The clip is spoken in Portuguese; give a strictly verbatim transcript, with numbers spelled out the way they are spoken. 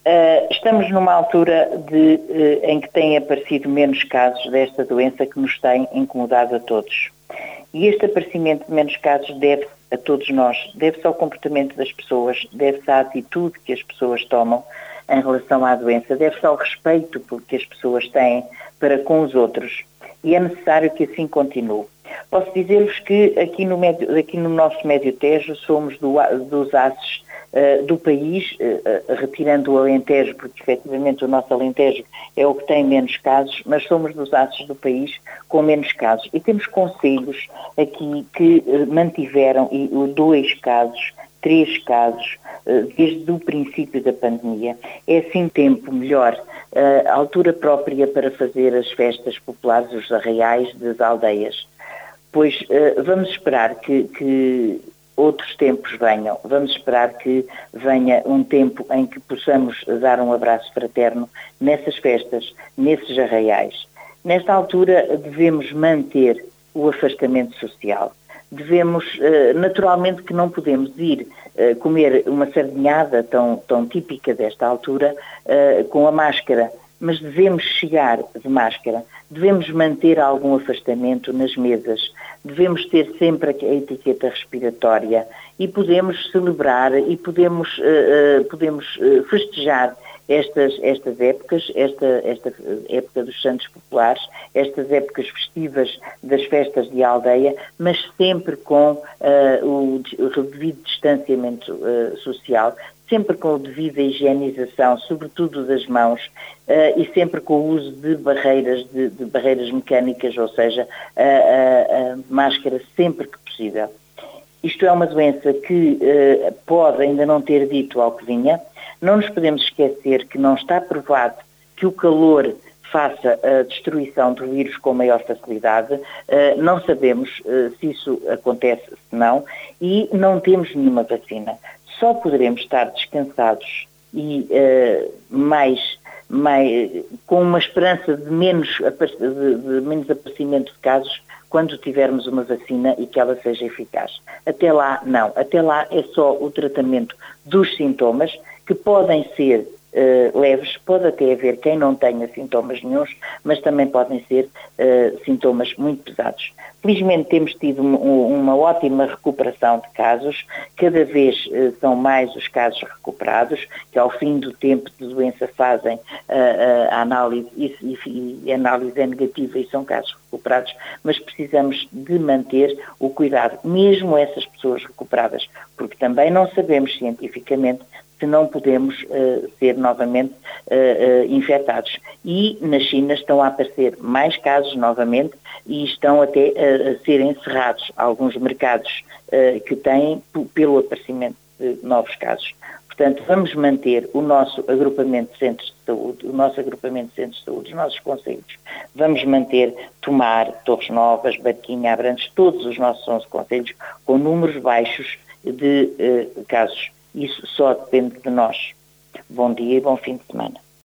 Uh, estamos numa altura de, uh, em que têm aparecido menos casos desta doença que nos tem incomodado a todos. E este aparecimento de menos casos deve-se a todos nós, deve-se ao comportamento das pessoas, deve-se à atitude que as pessoas tomam em relação à doença, deve-se ao respeito que as pessoas têm para com os outros. E é necessário que assim continue. Posso dizer-vos que aqui no, médio, aqui no nosso Médio Tejo somos do, dos aços Uh, do país, uh, uh, retirando o Alentejo, porque efetivamente o nosso Alentejo é o que tem menos casos, mas somos dos aços do país com menos casos. E temos concelhos aqui que uh, mantiveram e, uh, dois casos, três casos, uh, desde o princípio da pandemia. É assim tempo melhor, uh, a altura própria para fazer as festas populares, os arraiais das aldeias. Pois uh, vamos esperar que... que outros tempos venham. Vamos esperar que venha um tempo em que possamos dar um abraço fraterno nessas festas, nesses arraiais. Nesta altura devemos manter o afastamento social. Devemos, naturalmente que não podemos ir comer uma sardinhada tão, tão típica desta altura com a máscara, mas devemos chegar de máscara, devemos manter algum afastamento nas mesas, devemos ter sempre a etiqueta respiratória e podemos celebrar e podemos, uh, uh, podemos uh, festejar estas, estas épocas, esta, esta época dos Santos Populares, estas épocas festivas das festas de aldeia, mas sempre com uh, o, o devido distanciamento uh, social, sempre com a devida higienização, sobretudo das mãos, uh, e sempre com o uso de barreiras, de, de barreiras mecânicas, ou seja, a, a, a máscara sempre que possível. Isto é uma doença que uh, pode ainda não ter dito ao que vinha. Não nos podemos esquecer que não está provado que o calor faça a destruição do vírus com maior facilidade. Uh, não sabemos uh, se isso acontece, se não, e não temos nenhuma vacina. Só poderemos estar descansados e uh, mais, mais, com uma esperança de menos, de, de menos aparecimento de casos quando tivermos uma vacina e que ela seja eficaz. Até lá, não. Até lá é só o tratamento dos sintomas, que podem ser uh, leves, pode até haver quem não tenha sintomas nenhuns, mas também podem ser uh, sintomas muito pesados. Felizmente temos tido uma, uma ótima recuperação de casos, cada vez uh, são mais os casos recuperados, que ao fim do tempo de doença fazem uh, uh, a análise e, e, e a análise é negativa e são casos recuperados, mas precisamos de manter o cuidado, mesmo essas pessoas recuperadas, porque também não sabemos cientificamente se não podemos uh, ser novamente uh, uh, infectados. E na China estão a aparecer mais casos novamente e estão até uh, a ser encerrados alguns mercados uh, que têm p- pelo aparecimento de novos casos. Portanto, vamos manter o nosso agrupamento de centros de saúde, o nosso agrupamento de centros de saúde, os nossos concelhos. Vamos manter Tomar, Torres Novas, Barquinha, Abrantes, todos os nossos onze concelhos com números baixos de uh, casos. Isso só depende de nós. Bom dia e bom fim de semana.